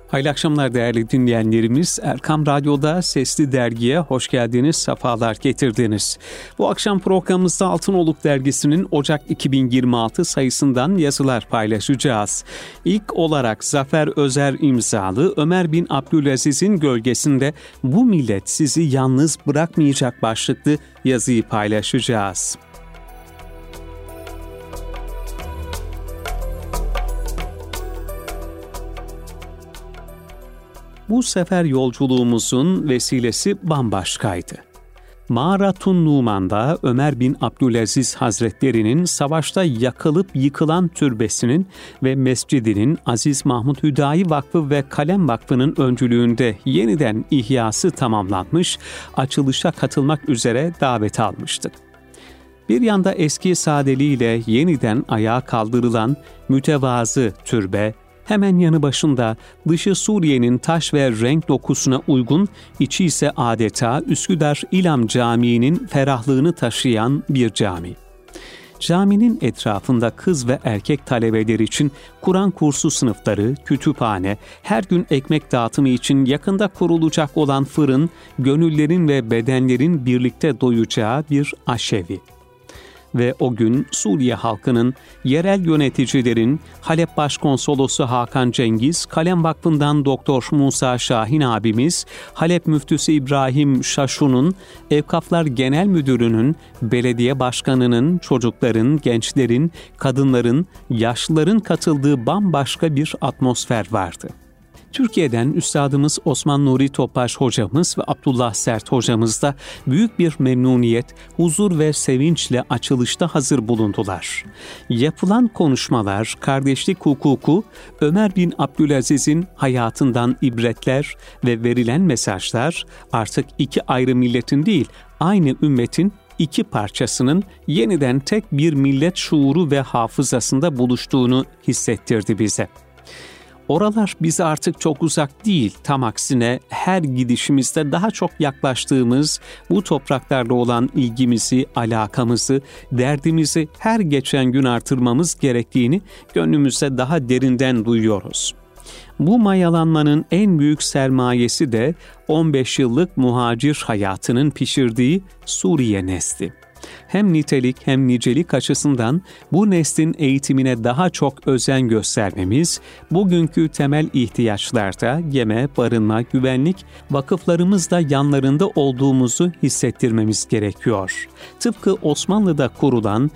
Hayırlı akşamlar değerli dinleyenlerimiz. Erkam Radyo'da Sesli Dergi'ye hoş geldiniz, sefalar getirdiniz. Bu akşam programımızda Altınoluk Dergisi'nin Ocak 2026 sayısından yazılar paylaşacağız. İlk olarak Zafer Özer imzalı Ömer bin Abdülaziz'in gölgesinde "Bu millet sizi yalnız bırakmayacak" başlıklı yazıyı paylaşacağız. Bu sefer yolculuğumuzun vesilesi bambaşkaydı. Mağaratun Numan'da Ömer bin Abdülaziz Hazretleri'nin savaşta yakılıp yıkılan türbesinin ve mescidinin Aziz Mahmud Hüdayi Vakfı ve Kalem Vakfı'nın öncülüğünde yeniden ihyası tamamlanmış, açılışa katılmak üzere davet almıştık. Bir yanda eski sadeliğiyle yeniden ayağa kaldırılan mütevazı türbe, hemen yanı başında dışı Suriye'nin taş ve renk dokusuna uygun, içi ise adeta Üsküdar İlam Camii'nin ferahlığını taşıyan bir cami. Caminin etrafında kız ve erkek talebeler için Kur'an kursu sınıfları, kütüphane, her gün ekmek dağıtımı için yakında kurulacak olan fırın, gönüllerin ve bedenlerin birlikte doyacağı bir aşevi. Ve o gün Suriye halkının, yerel yöneticilerin, Halep Başkonsolosu Hakan Cengiz, Kalem Vakfı'ndan Doktor Musa Şahin abimiz, Halep Müftüsü İbrahim Şaşun'un, Evkaflar Genel Müdürü'nün, belediye başkanının, çocukların, gençlerin, kadınların, yaşlıların katıldığı bambaşka bir atmosfer vardı. Türkiye'den Üstadımız Osman Nuri Topbaş hocamız ve Abdullah Sert hocamız da büyük bir memnuniyet, huzur ve sevinçle açılışta hazır bulundular. Yapılan konuşmalar, kardeşlik hukuku, Ömer bin Abdülaziz'in hayatından ibretler ve verilen mesajlar artık iki ayrı milletin değil, aynı ümmetin iki parçasının yeniden tek bir millet şuuru ve hafızasında buluştuğunu hissettirdi bize. Oralar bize artık çok uzak değil, tam aksine her gidişimizde daha çok yaklaştığımız, bu topraklarla olan ilgimizi, alakamızı, derdimizi her geçen gün artırmamız gerektiğini gönlümüzde daha derinden duyuyoruz. Bu mayalanmanın en büyük sermayesi de 15 yıllık muhacir hayatının pişirdiği Suriye nesli. Hem nitelik hem nicelik açısından bu neslin eğitimine daha çok özen göstermemiz, bugünkü temel ihtiyaçlarda yeme, barınma, güvenlik, vakıflarımızla yanlarında olduğumuzu hissettirmemiz gerekiyor. Tıpkı Osmanlı'da kurulan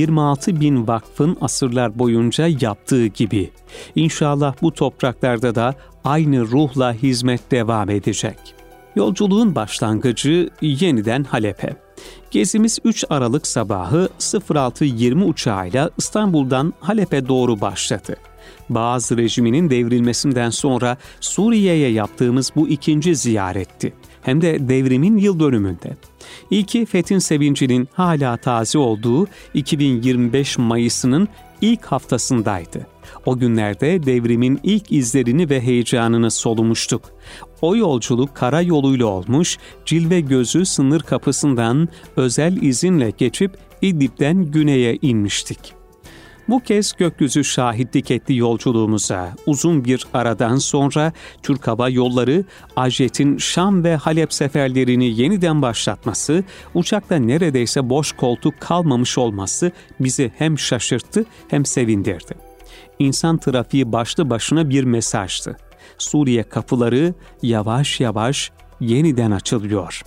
26 bin vakfın asırlar boyunca yaptığı gibi. İnşallah bu topraklarda da aynı ruhla hizmet devam edecek. Yolculuğun başlangıcı yeniden Halep'e. Gezimiz 3 Aralık sabahı 06.20 uçağıyla İstanbul'dan Halep'e doğru başladı. Baaz rejiminin devrilmesinden sonra Suriye'ye yaptığımız bu ikinci ziyaretti. Hem de devrimin yıl dönümünde. İlki fethin sevincinin hala taze olduğu 2025 Mayıs'ının ilk haftasındaydı. O günlerde devrimin ilk izlerini ve heyecanını solumuştuk. O yolculuk karayoluyla olmuş, Cilve Gözü sınır kapısından özel izinle geçip İdlib'den güneye inmiştik. Bu kez gökyüzü şahitlik etti yolculuğumuza. Uzun bir aradan sonra Türk Hava Yolları, AJET'in Şam ve Halep seferlerini yeniden başlatması, uçakta neredeyse boş koltuk kalmamış olması bizi hem şaşırttı hem sevindirdi. İnsan trafiği başlı başına bir mesajdı. Suriye kapıları yavaş yavaş yeniden açılıyor.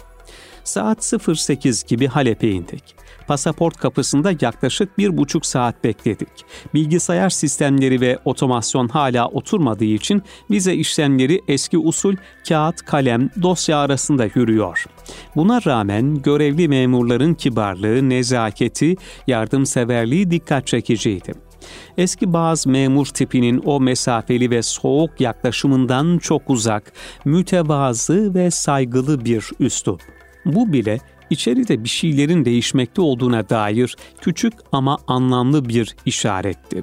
Saat 08 gibi Halep'e indik. Pasaport kapısında yaklaşık 1,5 saat bekledik. Bilgisayar sistemleri ve otomasyon hala oturmadığı için bize işlemleri eski usul kağıt, kalem, dosya arasında yürüyor. Buna rağmen görevli memurların kibarlığı, nezaketi, yardımseverliği dikkat çekiciydi. Eski bazı memur tipinin o mesafeli ve soğuk yaklaşımından çok uzak, mütevazı ve saygılı bir üslup. Bu bile içeride bir şeylerin değişmekte olduğuna dair küçük ama anlamlı bir işaretti.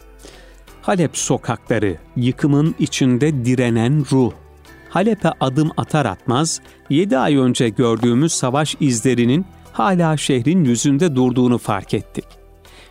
Halep sokakları, yıkımın içinde direnen ruh. Halep'e adım atar atmaz, 7 ay önce gördüğümüz savaş izlerinin hala şehrin yüzünde durduğunu fark ettik.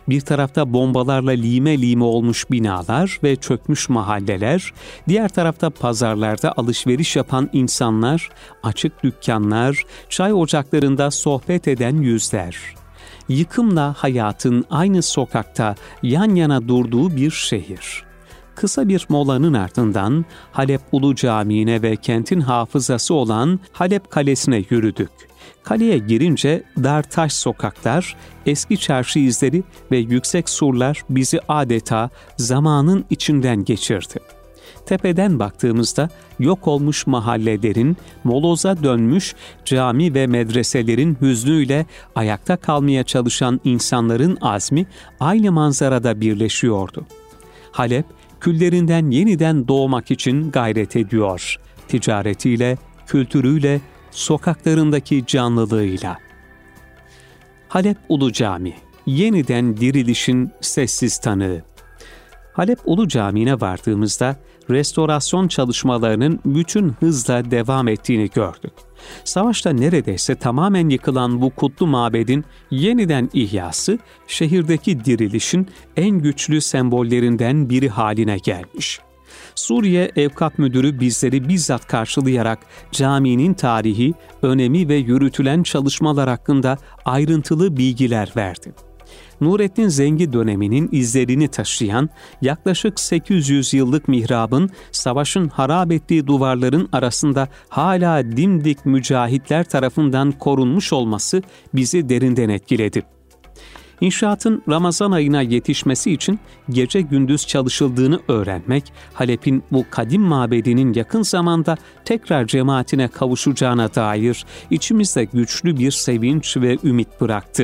Bir tarafta bombalarla lime lime olmuş binalar ve çökmüş mahalleler, diğer tarafta pazarlarda alışveriş yapan insanlar, açık dükkanlar, çay ocaklarında sohbet eden yüzler. Yıkımla hayatın aynı sokakta yan yana durduğu bir şehir. Kısa bir molanın ardından Halep Ulu Camii'ne ve kentin hafızası olan Halep Kalesi'ne yürüdük. Kaleye girince dar taş sokaklar, eski çarşı izleri ve yüksek surlar bizi adeta zamanın içinden geçirdi. Tepeden baktığımızda yok olmuş mahallelerin, moloza dönmüş cami ve medreselerin hüznüyle ayakta kalmaya çalışan insanların azmi aynı manzarada birleşiyordu. Halep, küllerinden yeniden doğmak için gayret ediyor. Ticaretiyle, kültürüyle, sokaklarındaki canlılığıyla. Halep Ulu Cami, yeniden dirilişin sessiz tanığı. Halep Ulu Camii'ne vardığımızda restorasyon çalışmalarının bütün hızla devam ettiğini gördük. Savaşta neredeyse tamamen yıkılan bu kutlu mabedin yeniden ihyası, şehirdeki dirilişin en güçlü sembollerinden biri haline gelmiş. Suriye Evkaf Müdürü bizleri bizzat karşılayarak caminin tarihi, önemi ve yürütülen çalışmalar hakkında ayrıntılı bilgiler verdi. Nurettin Zengi döneminin izlerini taşıyan yaklaşık 800 yıllık mihrabın savaşın harap ettiği duvarların arasında hala dimdik mücahitler tarafından korunmuş olması bizi derinden etkiledi. İnşaatın Ramazan ayına yetişmesi için gece gündüz çalışıldığını öğrenmek, Halep'in bu kadim mabedinin yakın zamanda tekrar cemaatine kavuşacağına dair içimizde güçlü bir sevinç ve ümit bıraktı.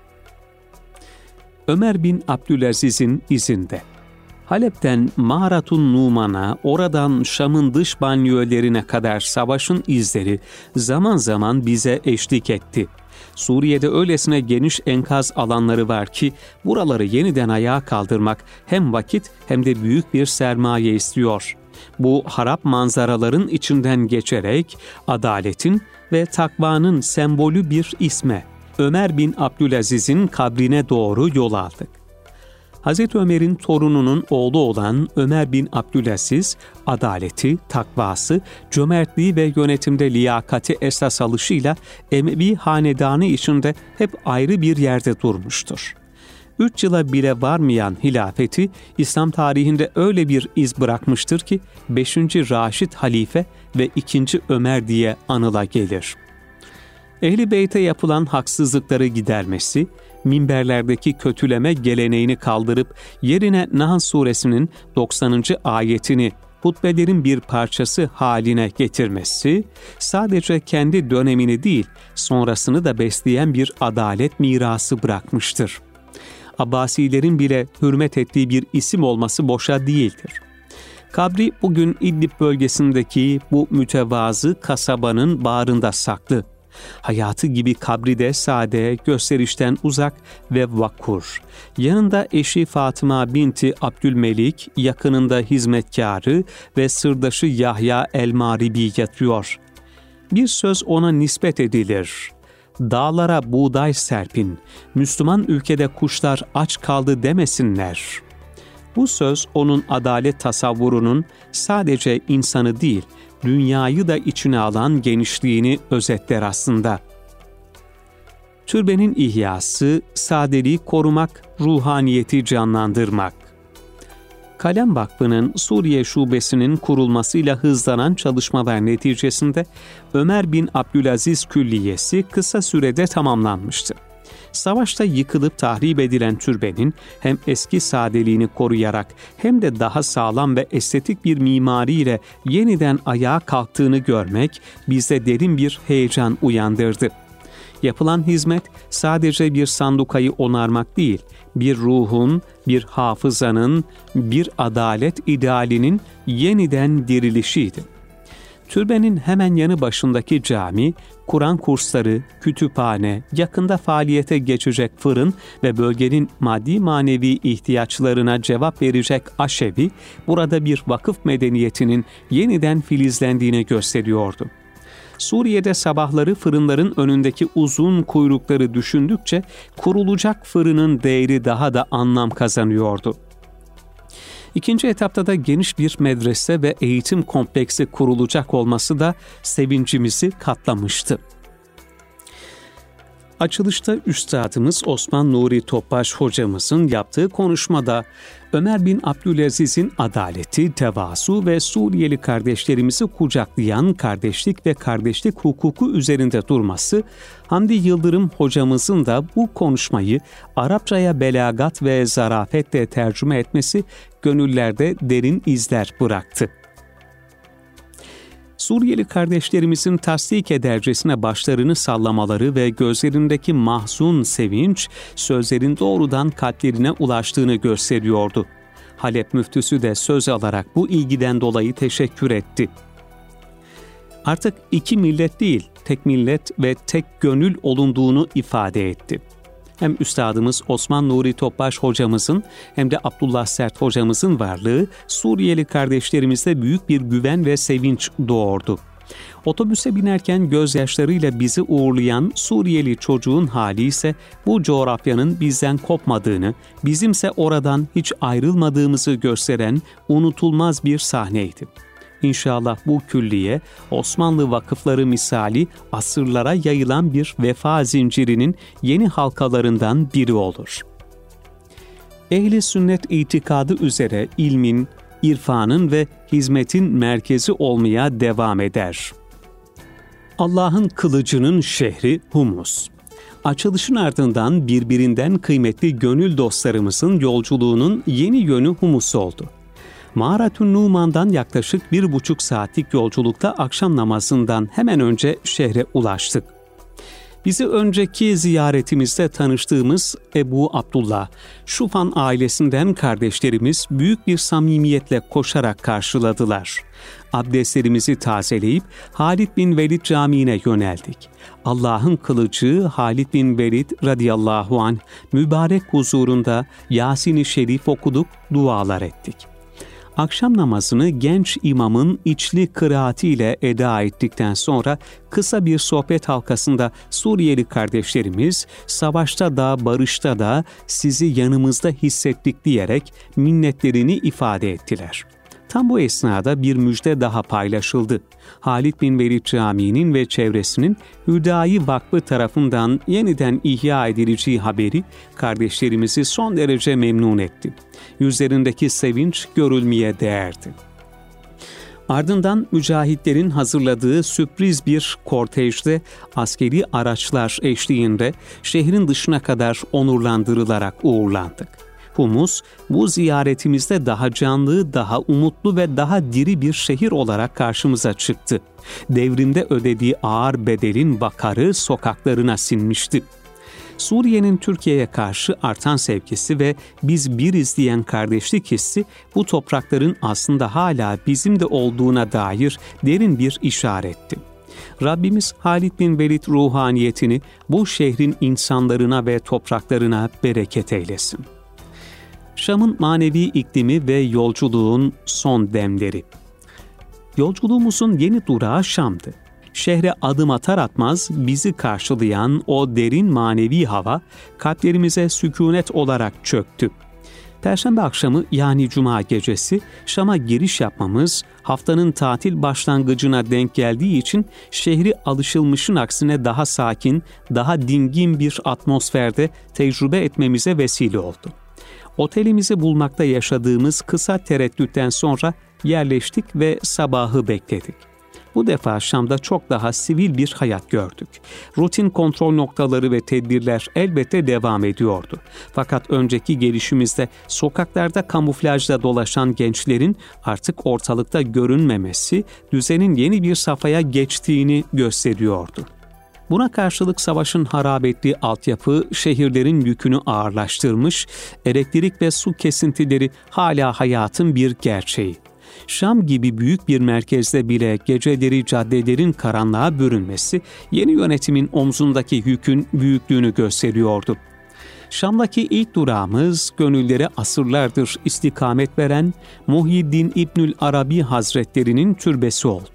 Ömer bin Abdülaziz'in izinde. Halep'ten Mağaratun Numan'a, oradan Şam'ın dış banliyölerine kadar savaşın izleri zaman zaman bize eşlik etti. Suriye'de öylesine geniş enkaz alanları var ki buraları yeniden ayağa kaldırmak hem vakit hem de büyük bir sermaye istiyor. Bu harap manzaraların içinden geçerek adaletin ve takvanın sembolü bir isme, Ömer bin Abdülaziz'in kabrine doğru yol aldık. Hazreti Ömer'in torununun oğlu olan Ömer bin Abdülaziz, adaleti, takvası, cömertliği ve yönetimde liyakati esas alışıyla Emevi hanedanı içinde hep ayrı bir yerde durmuştur. 3 yıla bile varmayan hilafeti İslam tarihinde öyle bir iz bırakmıştır ki 5. Raşid halife ve 2. Ömer diye anıla gelir. Ehl-i Beyt'e yapılan haksızlıkları gidermesi, minberlerdeki kötüleme geleneğini kaldırıp yerine Nahl suresinin 90. ayetini hutbelerin bir parçası haline getirmesi, sadece kendi dönemini değil, sonrasını da besleyen bir adalet mirası bırakmıştır. Abbasilerin bile hürmet ettiği bir isim olması boşa değildir. Kabri bugün İdlib bölgesindeki bu mütevazı kasabanın bağrında saklı. Hayatı gibi kabri de sade, gösterişten uzak ve vakur. Yanında eşi Fatıma binti Abdülmelik, yakınında hizmetkarı ve sırdaşı Yahya el-Maribi yatıyor. Bir söz ona nispet edilir. Dağlara buğday serpin, Müslüman ülkede kuşlar aç kaldı demesinler. Bu söz onun adalet tasavvurunun sadece insanı değil, dünyayı da içine alan genişliğini özetler aslında. Türbenin ihyası, sadeliği korumak, ruhaniyeti canlandırmak. Kalem Vakfı'nın Suriye şubesinin kurulmasıyla hızlanan çalışmalar neticesinde Ömer bin Abdülaziz Külliyesi kısa sürede tamamlanmıştı. Savaşta yıkılıp tahrip edilen türbenin hem eski sadeliğini koruyarak hem de daha sağlam ve estetik bir mimariyle yeniden ayağa kalktığını görmek bizde derin bir heyecan uyandırdı. Yapılan hizmet sadece bir sandukayı onarmak değil, bir ruhun, bir hafızanın, bir adalet idealinin yeniden dirilişiydi. Türbenin hemen yanı başındaki cami, Kur'an kursları, kütüphane, yakında faaliyete geçecek fırın ve bölgenin maddi manevi ihtiyaçlarına cevap verecek aşevi, burada bir vakıf medeniyetinin yeniden filizlendiğini gösteriyordu. Suriye'de sabahları fırınların önündeki uzun kuyrukları düşündükçe kurulacak fırının değeri daha da anlam kazanıyordu. İkinci etapta da geniş bir medrese ve eğitim kompleksi kurulacak olması da sevincimizi katlamıştı. Açılışta Üstadımız Osman Nuri Topbaş hocamızın yaptığı konuşmada Ömer bin Abdülaziz'in adaleti, tevazu ve Suriyeli kardeşlerimizi kucaklayan kardeşlik ve kardeşlik hukuku üzerinde durması, Hamdi Yıldırım hocamızın da bu konuşmayı Arapçaya belagat ve zarafetle tercüme etmesi gönüllerde derin izler bıraktı. Suriyeli kardeşlerimizin tasdik edercesine başlarını sallamaları ve gözlerindeki mahzun sevinç, sözlerin doğrudan kalplerine ulaştığını gösteriyordu. Halep müftüsü de söz alarak bu ilgiden dolayı teşekkür etti. Artık iki millet değil, tek millet ve tek gönül olunduğunu ifade etti. Hem Üstadımız Osman Nuri Topbaş hocamızın hem de Abdullah Sert hocamızın varlığı Suriyeli kardeşlerimizde büyük bir güven ve sevinç doğurdu. Otobüse binerken gözyaşlarıyla bizi uğurlayan Suriyeli çocuğun hali ise bu coğrafyanın bizden kopmadığını, bizimse oradan hiç ayrılmadığımızı gösteren unutulmaz bir sahneydi. İnşallah bu külliye Osmanlı vakıfları misali asırlara yayılan bir vefa zincirinin yeni halkalarından biri olur. Ehli sünnet itikadı üzere ilmin, irfanın ve hizmetin merkezi olmaya devam eder. Allah'ın kılıcının şehri Humus. Açılışın ardından birbirinden kıymetli gönül dostlarımızın yolculuğunun yeni yönü Humus oldu. Mağaratun Numan'dan yaklaşık 1,5 saatlik yolculukta akşam namazından hemen önce şehre ulaştık. Bizi önceki ziyaretimizde tanıştığımız Ebu Abdullah, Şufan ailesinden kardeşlerimiz büyük bir samimiyetle koşarak karşıladılar. Abdestlerimizi tazeleyip Halid bin Velid Camii'ne yöneldik. Allah'ın kılıcı Halid bin Velid radıyallahu anh mübarek huzurunda Yasin-i Şerif okuduk, dualar ettik. Akşam namazını genç imamın içli kıraatiyle eda ettikten sonra kısa bir sohbet halkasında Suriyeli kardeşlerimiz savaşta da barışta da sizi yanımızda hissettik diyerek minnetlerini ifade ettiler. Tam bu esnada bir müjde daha paylaşıldı. Halid bin Velid Camii'nin ve çevresinin Hüdayi Vakfı tarafından yeniden ihya edileceği haberi kardeşlerimizi son derece memnun etti. Yüzlerindeki sevinç görülmeye değerdi. Ardından mücahitlerin hazırladığı sürpriz bir kortejde askeri araçlar eşliğinde şehrin dışına kadar onurlandırılarak uğurlandık. Humus, bu ziyaretimizde daha canlı, daha umutlu ve daha diri bir şehir olarak karşımıza çıktı. Devrimde ödediği ağır bedelin vakarı sokaklarına sinmişti. Suriye'nin Türkiye'ye karşı artan sevgisi ve biz biriz diyen kardeşlik hissi bu toprakların aslında hala bizim de olduğuna dair derin bir işaretti. Rabbimiz Halid bin Velid ruhaniyetini bu şehrin insanlarına ve topraklarına bereket eylesin. Şam'ın manevi iklimi ve yolculuğun son demleri. Yolculuğumuzun yeni durağı Şam'dı. Şehre adım atar atmaz bizi karşılayan o derin manevi hava kalplerimize sükunet olarak çöktü. Perşembe akşamı yani Cuma gecesi Şam'a giriş yapmamız haftanın tatil başlangıcına denk geldiği için şehri alışılmışın aksine daha sakin, daha dingin bir atmosferde tecrübe etmemize vesile oldu. Otelimizi bulmakta yaşadığımız kısa tereddütten sonra yerleştik ve sabahı bekledik. Bu defa Şam'da çok daha sivil bir hayat gördük. Rutin kontrol noktaları ve tedbirler elbette devam ediyordu. Fakat önceki gelişimizde sokaklarda kamuflajla dolaşan gençlerin artık ortalıkta görünmemesi düzenin yeni bir safhaya geçtiğini gösteriyordu. Buna karşılık savaşın harap ettiği altyapı şehirlerin yükünü ağırlaştırmış, elektrik ve su kesintileri hala hayatın bir gerçeği. Şam gibi büyük bir merkezde bile geceleri caddelerin karanlığa bürünmesi yeni yönetimin omzundaki yükün büyüklüğünü gösteriyordu. Şam'daki ilk durağımız gönüllere asırlardır istikamet veren Muhyiddin İbnül Arabi Hazretleri'nin türbesi oldu.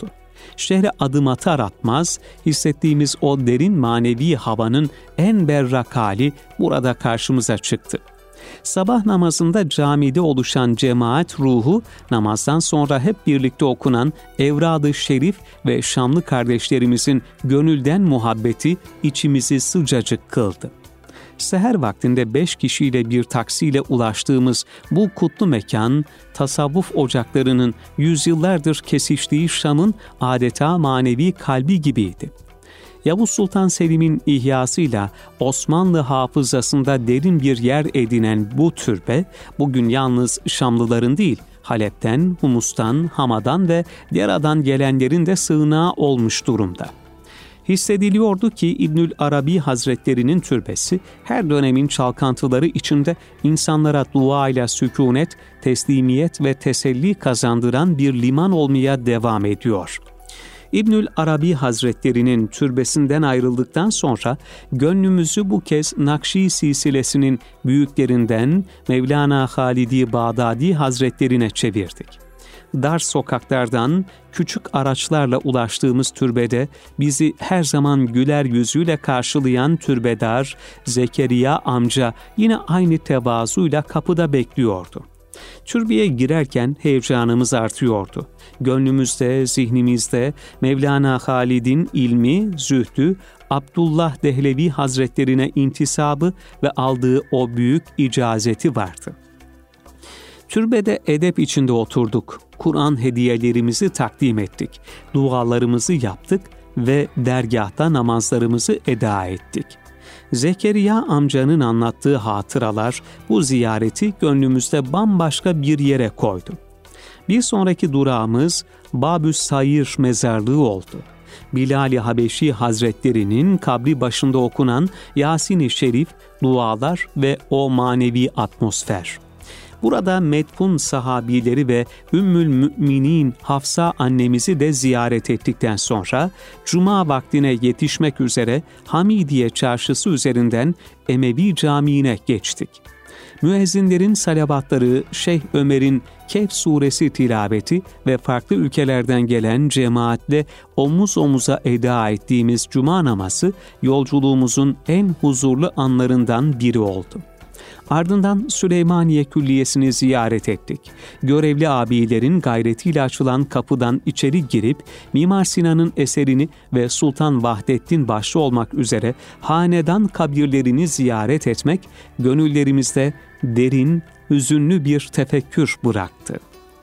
Şehre adım atar atmaz hissettiğimiz o derin manevi havanın en berrak hali burada karşımıza çıktı. Sabah namazında camide oluşan cemaat ruhu, namazdan sonra hep birlikte okunan Evrad-ı Şerif ve Şamlı kardeşlerimizin gönülden muhabbeti içimizi sıcacık kıldı. Seher vaktinde 5 kişiyle bir taksiyle ulaştığımız bu kutlu mekan, tasavvuf ocaklarının yüzyıllardır kesiştiği Şam'ın adeta manevi kalbi gibiydi. Yavuz Sultan Selim'in ihyasıyla Osmanlı hafızasında derin bir yer edinen bu türbe, bugün yalnız Şamlıların değil, Halep'ten, Humus'tan, Hama'dan ve Dera'dan gelenlerin de sığınağı olmuş durumda. Hissediliyordu ki İbnül Arabi Hazretleri'nin türbesi her dönemin çalkantıları içinde insanlara duayla sükunet, teslimiyet ve teselli kazandıran bir liman olmaya devam ediyor. İbnül Arabi Hazretleri'nin türbesinden ayrıldıktan sonra gönlümüzü bu kez Nakşi silsilesinin büyüklerinden Mevlana Halid-i Bağdadi Hazretlerine çevirdik. Dar sokaklardan küçük araçlarla ulaştığımız türbede bizi her zaman güler yüzüyle karşılayan türbedar Zekeriya amca yine aynı tevazuyla kapıda bekliyordu. Türbeye girerken heyecanımız artıyordu. Gönlümüzde, zihnimizde Mevlana Halid'in ilmi, zühdü, Abdullah Dehlevi Hazretlerine intisabı ve aldığı o büyük icazeti vardı. Türbede edep içinde oturduk. Kur'an hediyelerimizi takdim ettik. Dualarımızı yaptık ve dergâhta namazlarımızı eda ettik. Zekeriya amcanın anlattığı hatıralar bu ziyareti gönlümüzde bambaşka bir yere koydu. Bir sonraki durağımız Babüs Sayır mezarlığı oldu. Bilal-i Habeşi Hazretleri'nin kabri başında okunan Yasin-i Şerif, dualar ve o manevi atmosfer. Burada medfun sahabileri ve Ümmül Müminin Hafsa annemizi de ziyaret ettikten sonra Cuma vaktine yetişmek üzere Hamidiye Çarşısı üzerinden Emevi Camii'ne geçtik. Müezzinlerin salavatları, Şeyh Ömer'in Kehf suresi tilaveti ve farklı ülkelerden gelen cemaatle omuz omuza eda ettiğimiz Cuma namazı yolculuğumuzun en huzurlu anlarından biri oldu. Ardından Süleymaniye Külliyesi'ni ziyaret ettik. Görevli abilerin gayretiyle açılan kapıdan içeri girip Mimar Sinan'ın eserini ve Sultan Vahdettin başta olmak üzere hanedan kabirlerini ziyaret etmek gönüllerimizde derin, hüzünlü bir tefekkür bıraktı.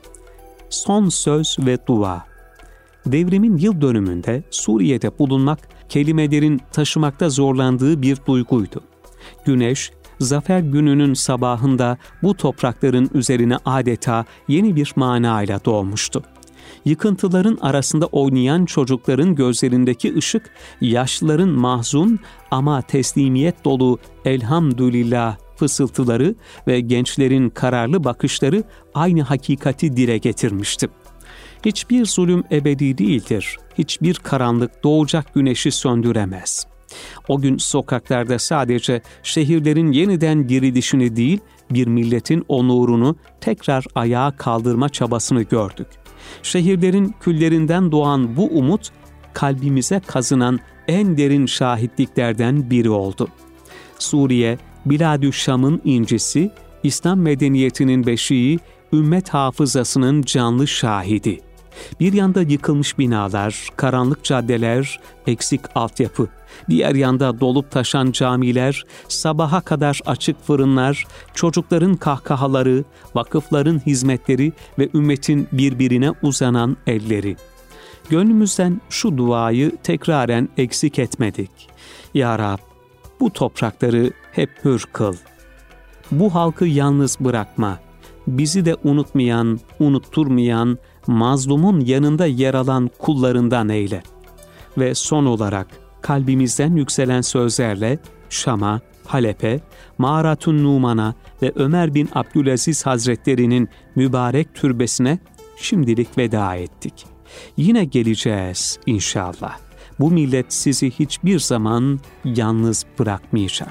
Son söz ve dua. Devrimin yıl dönümünde Suriye'de bulunmak kelimelerin taşımakta zorlandığı bir duyguydu. Güneş, Zafer gününün sabahında bu toprakların üzerine adeta yeni bir manayla doğmuştu. Yıkıntıların arasında oynayan çocukların gözlerindeki ışık, yaşlıların mahzun ama teslimiyet dolu elhamdülillah fısıltıları ve gençlerin kararlı bakışları aynı hakikati dile getirmişti. Hiçbir zulüm ebedi değildir, hiçbir karanlık doğacak güneşi söndüremez. O gün sokaklarda sadece şehirlerin yeniden dirilişini değil, bir milletin onurunu tekrar ayağa kaldırma çabasını gördük. Şehirlerin küllerinden doğan bu umut, kalbimize kazınan en derin şahitliklerden biri oldu. Suriye, Biladü Şam'ın incisi, İslam medeniyetinin beşiği, ümmet hafızasının canlı şahidi. Bir yanda yıkılmış binalar, karanlık caddeler, eksik altyapı. Diğer yanda dolup taşan camiler, sabaha kadar açık fırınlar, çocukların kahkahaları, vakıfların hizmetleri ve ümmetin birbirine uzanan elleri. Gönlümüzden şu duayı tekraren eksik etmedik. Ya Rab, bu toprakları hep hür kıl. Bu halkı yalnız bırakma. Bizi de unutmayan, unutturmayan, mazlumun yanında yer alan kullarından eyle. Ve son olarak kalbimizden yükselen sözlerle Şam'a, Halep'e, Mağaratun Numan'a ve Ömer bin Abdülaziz Hazretleri'nin mübarek türbesine şimdilik veda ettik. Yine geleceğiz inşallah. Bu millet sizi hiçbir zaman yalnız bırakmayacak.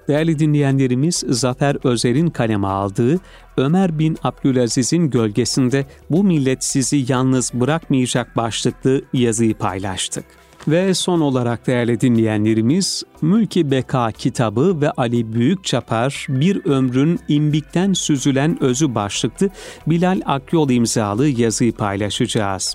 Değerli dinleyenlerimiz, Zafer Özer'in kaleme aldığı Ömer bin Abdülaziz'in gölgesinde bu millet sizi yalnız bırakmayacak başlıklı yazıyı paylaştık. Ve son olarak değerli dinleyenlerimiz, Mülk-i Beka kitabı ve Ali Büyükçapar Bir Ömrün İmbikten Süzülen Özü başlıklı Bilal Akyol imzalı yazıyı paylaşacağız.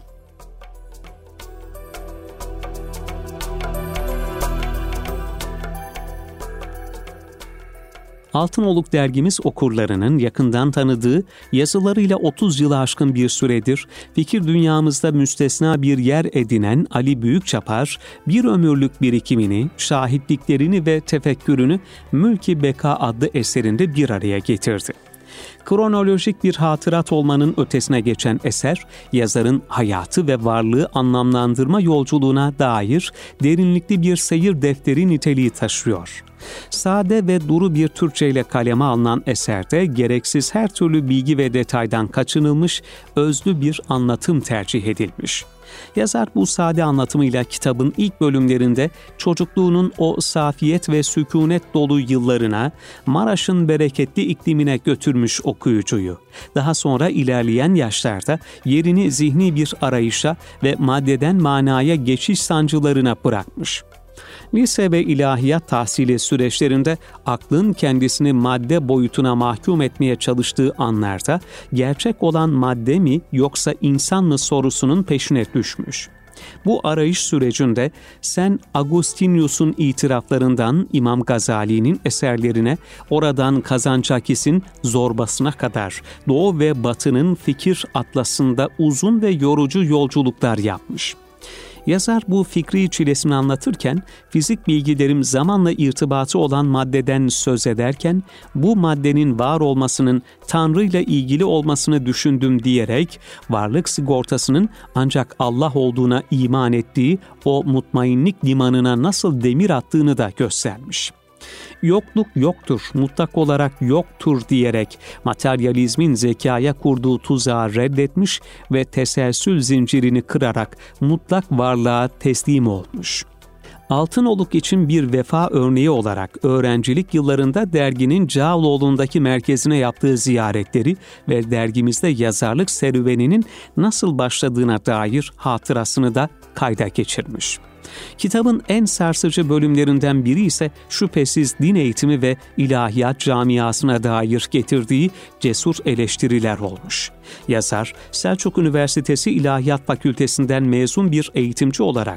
Altınoluk dergimiz okurlarının yakından tanıdığı, yazılarıyla 30 yılı aşkın bir süredir fikir dünyamızda müstesna bir yer edinen Ali Büyükçapar, bir ömürlük birikimini, şahitliklerini ve tefekkürünü Mülk-i Beka adlı eserinde bir araya getirdi. Kronolojik bir hatırat olmanın ötesine geçen eser, yazarın hayatı ve varlığı anlamlandırma yolculuğuna dair derinlikli bir seyir defteri niteliği taşıyor. Sade ve duru bir Türkçe ile kaleme alınan eserde gereksiz her türlü bilgi ve detaydan kaçınılmış, özlü bir anlatım tercih edilmiş. Yazar bu sade anlatımıyla kitabın ilk bölümlerinde çocukluğunun o safiyet ve sükûnet dolu yıllarına, Maraş'ın bereketli iklimine götürmüş okuyucuyu. Daha sonra ilerleyen yaşlarda yerini zihni bir arayışa ve maddeden manaya geçiş sancılarına bırakmış. Lise ve ilahiyat tahsili süreçlerinde aklın kendisini madde boyutuna mahkum etmeye çalıştığı anlarda gerçek olan madde mi yoksa insan mı sorusunun peşine düşmüş. Bu arayış sürecinde Sen Agustinius'un itiraflarından İmam Gazali'nin eserlerine, oradan Kazancakis'in Zorbasına kadar Doğu ve Batı'nın fikir atlasında uzun ve yorucu yolculuklar yapmış. Yazar bu fikri çilesini anlatırken, fizik bilgilerim zamanla irtibatı olan maddeden söz ederken, bu maddenin var olmasının Tanrı ile ilgili olmasını düşündüm diyerek, varlık sigortasının ancak Allah olduğuna iman ettiği o mutmainlik limanına nasıl demir attığını da göstermiş. Yokluk yoktur, mutlak olarak yoktur diyerek materyalizmin zekaya kurduğu tuzağı reddetmiş ve teselsül zincirini kırarak mutlak varlığa teslim olmuş. Altınoluk için bir vefa örneği olarak öğrencilik yıllarında derginin Cağaloğlu'ndaki merkezine yaptığı ziyaretleri ve dergimizde yazarlık serüveninin nasıl başladığına dair hatırasını da kayda geçirmiş. Kitabın en sarsıcı bölümlerinden biri ise şüphesiz din eğitimi ve ilahiyat camiasına dair getirdiği cesur eleştiriler olmuş. Yazar, Selçuk Üniversitesi İlahiyat Fakültesinden mezun bir eğitimci olarak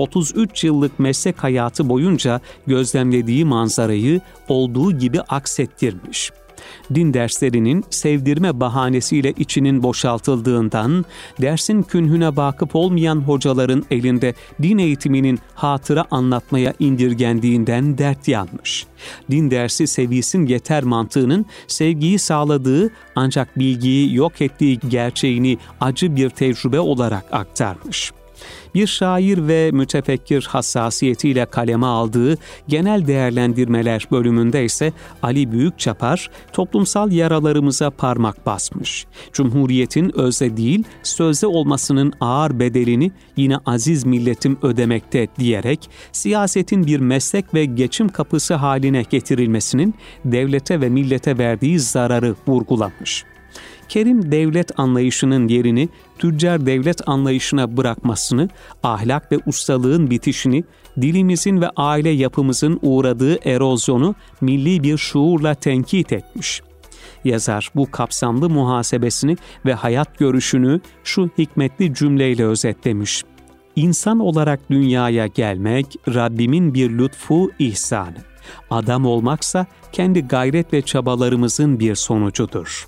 33 yıllık meslek hayatı boyunca gözlemlediği manzarayı olduğu gibi aksettirmiş. Din derslerinin sevdirme bahanesiyle içinin boşaltıldığından, dersin künhüne vakıf olmayan hocaların elinde din eğitiminin hatıra anlatmaya indirgendiğinden dert yanmış. Din dersi sevisin yeter mantığının sevgiyi sağladığı ancak bilgiyi yok ettiği gerçeğini acı bir tecrübe olarak aktarmış. Bir şair ve mütefekkir hassasiyetiyle kaleme aldığı genel değerlendirmeler bölümünde ise Ali Büyükçapar toplumsal yaralarımıza parmak basmış. Cumhuriyetin özde değil, sözde olmasının ağır bedelini yine aziz milletim ödemekte diyerek siyasetin bir meslek ve geçim kapısı haline getirilmesinin devlete ve millete verdiği zararı vurgulamış. Kerim devlet anlayışının yerini tüccar devlet anlayışına bırakmasını, ahlak ve ustalığın bitişini, dilimizin ve aile yapımızın uğradığı erozyonu milli bir şuurla tenkit etmiş. Yazar bu kapsamlı muhasebesini ve hayat görüşünü şu hikmetli cümleyle özetlemiş. İnsan olarak dünyaya gelmek Rabbimin bir lütfu, ihsanı. Adam olmaksa kendi gayret ve çabalarımızın bir sonucudur.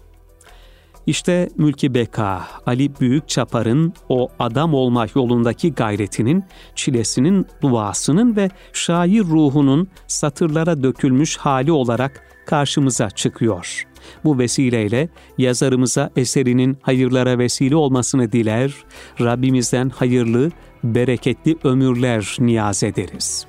İşte Mülk-i Beka, Ali Büyükçapar'ın o adam olma yolundaki gayretinin, çilesinin, duasının ve şair ruhunun satırlara dökülmüş hali olarak karşımıza çıkıyor. Bu vesileyle yazarımıza eserinin hayırlara vesile olmasını diler, Rabbimizden hayırlı, bereketli ömürler niyaz ederiz.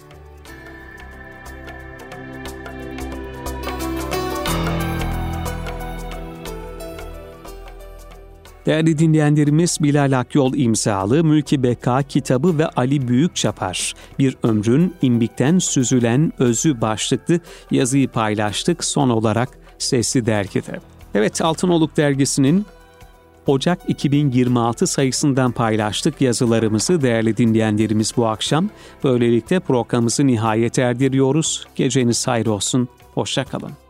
Değerli dinleyenlerimiz, Bilal Akyol imzalı Mülk-i Beka kitabı ve Ali Büyükçapar Bir Ömrün İmbikten Süzülen Özü başlıklı yazıyı paylaştık son olarak Sesli Dergi'de. Evet, Altınoluk Dergisi'nin Ocak 2026 sayısından paylaştık yazılarımızı değerli dinleyenlerimiz bu akşam. Böylelikle programımızı nihayete erdiriyoruz. Geceniz hayır olsun, hoşça kalın.